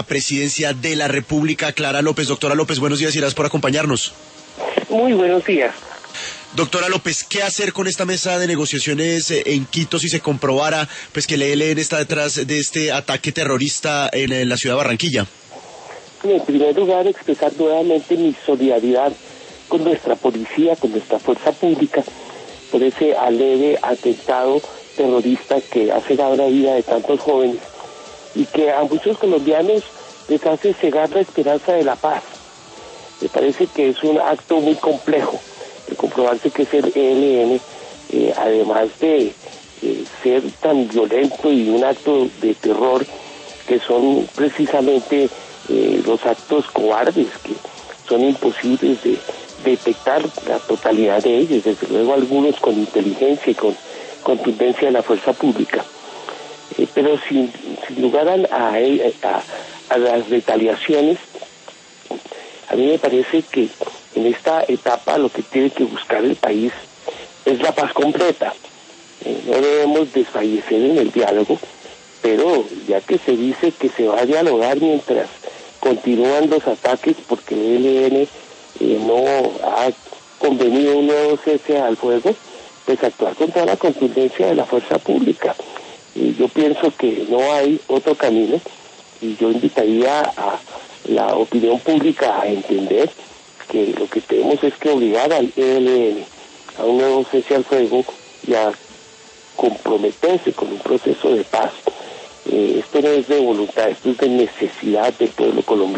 Presidencia de la República, Clara López. Doctora López, buenos días y gracias por acompañarnos. Muy buenos días. Doctora López, ¿qué hacer con esta mesa de negociaciones en Quito si se comprobara pues que el ELN está detrás de este ataque terrorista en la ciudad de Barranquilla? En primer lugar, expresar nuevamente mi solidaridad con nuestra policía, con nuestra fuerza pública, por ese aleve atentado terrorista que ha cegado la vida de tantos jóvenes y que a muchos colombianos les hace cegar la esperanza de la paz. Me parece que es un acto muy complejo el comprobarse que es el ELN, además de ser tan violento y un acto de terror, que son precisamente los actos cobardes, que son imposibles de detectar la totalidad de ellos, desde luego algunos con inteligencia y con contundencia de la fuerza pública. Pero sin lugar a las retaliaciones, a mí me parece que en esta etapa lo que tiene que buscar el país es la paz completa. No debemos desfallecer en el diálogo, pero ya que se dice que se va a dialogar mientras continúan los ataques porque el ELN no ha convenido un nuevo cese al fuego, pues actuar con toda la contundencia de la fuerza pública. Yo pienso que no hay otro camino y yo invitaría a la opinión pública a entender que lo que tenemos es que obligar al ELN a un nuevo cese al fuego y a comprometerse con un proceso de paz. Esto no es de voluntad, esto es de necesidad del pueblo colombiano.